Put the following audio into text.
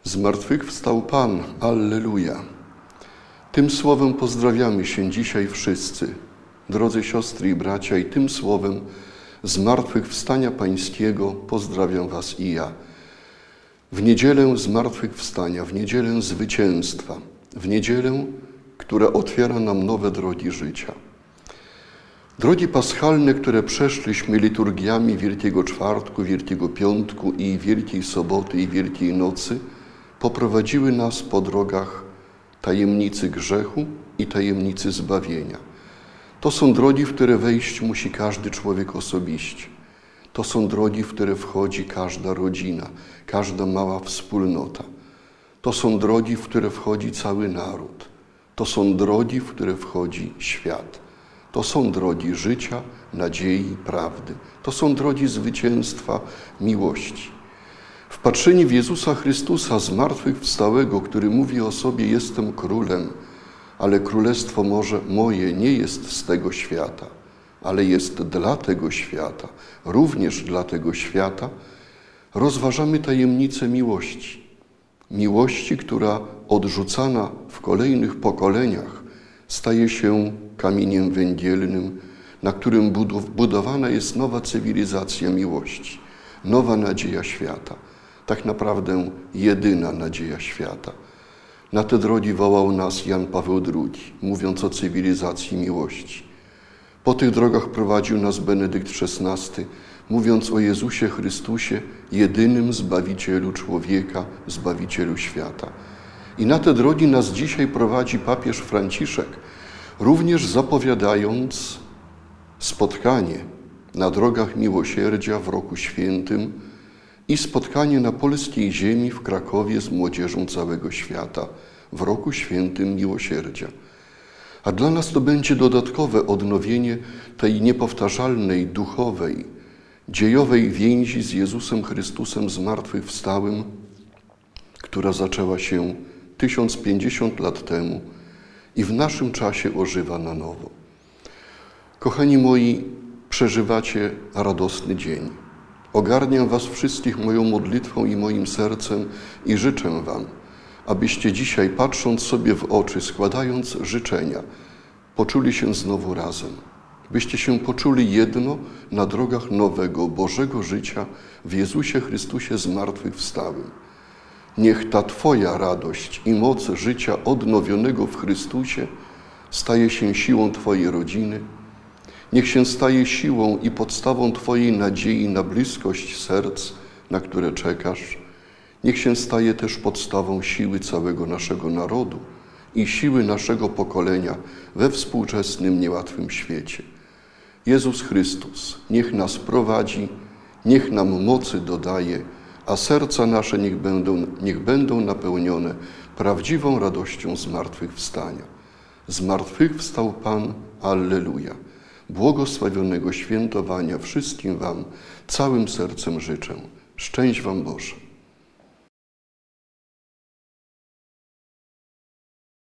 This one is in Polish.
Zmartwychwstał Pan, alleluja. Tym słowem pozdrawiamy się dzisiaj wszyscy, drodzy siostry i bracia, i tym słowem zmartwychwstania Pańskiego pozdrawiam was i ja. W niedzielę zmartwychwstania, w niedzielę zwycięstwa, w niedzielę, która otwiera nam nowe drogi życia. Drogi paschalne, które przeszliśmy liturgiami Wielkiego Czwartku, Wielkiego Piątku i Wielkiej Soboty i Wielkiej Nocy, poprowadziły nas po drogach tajemnicy grzechu i tajemnicy zbawienia. To są drogi, w które wejść musi każdy człowiek osobiście. To są drogi, w które wchodzi każda rodzina, każda mała wspólnota. To są drogi, w które wchodzi cały naród. To są drogi, w które wchodzi świat. To są drogi życia, nadziei, prawdy. To są drogi zwycięstwa, miłości. Wpatrzeni w Jezusa Chrystusa, zmartwychwstałego, który mówi o sobie: jestem królem, ale królestwo moje nie jest z tego świata, ale jest dla tego świata, również dla tego świata, rozważamy tajemnicę miłości. Miłości, która odrzucana w kolejnych pokoleniach staje się kamieniem węgielnym, na którym budowana jest nowa cywilizacja miłości, nowa nadzieja świata. Tak naprawdę jedyna nadzieja świata. Na te drogi wołał nas Jan Paweł II, mówiąc o cywilizacji miłości. Po tych drogach prowadził nas Benedykt XVI, mówiąc o Jezusie Chrystusie, jedynym Zbawicielu człowieka, Zbawicielu świata. I na te drogi nas dzisiaj prowadzi papież Franciszek, również zapowiadając spotkanie na drogach miłosierdzia w roku świętym i spotkanie na polskiej ziemi w Krakowie z młodzieżą całego świata w roku świętym miłosierdzia. A dla nas to będzie dodatkowe odnowienie tej niepowtarzalnej, duchowej, dziejowej więzi z Jezusem Chrystusem zmartwychwstałym, która zaczęła się 1050 lat temu i w naszym czasie ożywa na nowo. Kochani moi, przeżywacie radosny dzień. Ogarniam was wszystkich moją modlitwą i moim sercem i życzę wam, abyście dzisiaj, patrząc sobie w oczy, składając życzenia, poczuli się znowu razem. Byście się poczuli jedno na drogach nowego, Bożego życia w Jezusie Chrystusie zmartwychwstałym. Niech ta Twoja radość i moc życia odnowionego w Chrystusie staje się siłą Twojej rodziny. Niech się staje siłą i podstawą Twojej nadziei na bliskość serc, na które czekasz. Niech się staje też podstawą siły całego naszego narodu i siły naszego pokolenia we współczesnym, niełatwym świecie. Jezus Chrystus niech nas prowadzi, niech nam mocy dodaje, a serca nasze niech będą napełnione prawdziwą radością zmartwychwstania. Zmartwychwstał Pan, alleluja. Błogosławionego świętowania wszystkim wam całym sercem życzę. Szczęść wam Boże.